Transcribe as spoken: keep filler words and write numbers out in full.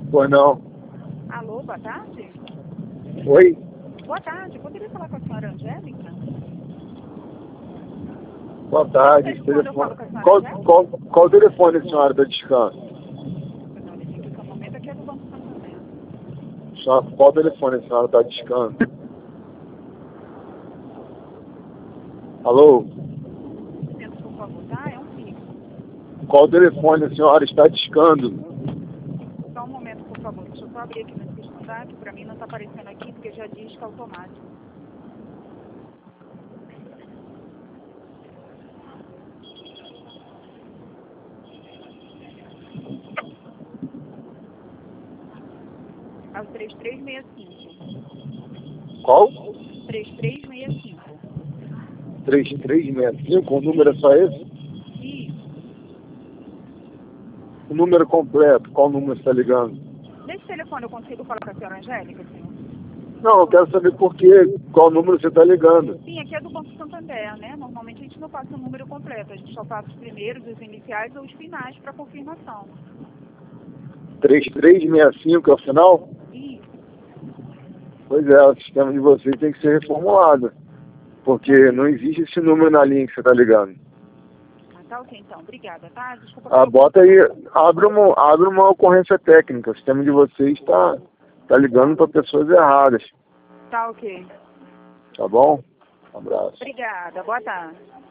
Pois não. Alô, boa tarde? Oi? Boa tarde, poderia falar com a senhora Angélica? Boa tarde. Quando eu falo Telefone. com a senhora Qual, Angélica? qual, qual telefone a senhora está discando? Não, ele fica que o momento aqui é do Banco Santander. Senhora, qual telefone a senhora está discando? Alô? Tento, por favor, tá? É um fixo. Qual telefone a senhora está discando? Só um momento, por favor. Deixa eu só abrir aqui no sistema, tá? Que pra mim não tá aparecendo aqui, porque já diz que é automático. É o três três seis cinco. Qual? três três seis cinco. três três seis cinco, o número é só esse? Isso. O número completo, qual número você está ligando? Nesse telefone eu consigo falar com a senhora Angélica, senhor? Não, eu quero saber por quê, qual número você está ligando. Sim, aqui é do Banco Santander, né? Normalmente a gente não passa o número completo, a gente só passa os primeiros, os iniciais ou os finais para confirmação. três três seis cinco é o final? Isso. Pois é, o sistema de vocês tem que ser reformulado. Porque não existe esse número na linha que você está ligando. Ah, tá ok então, obrigada, tá? Desculpa. Ah, bota aí, abre uma, abre uma ocorrência técnica. O sistema de vocês está tá ligando para pessoas erradas. Tá ok. Tá bom? Um abraço. Obrigada, boa tarde.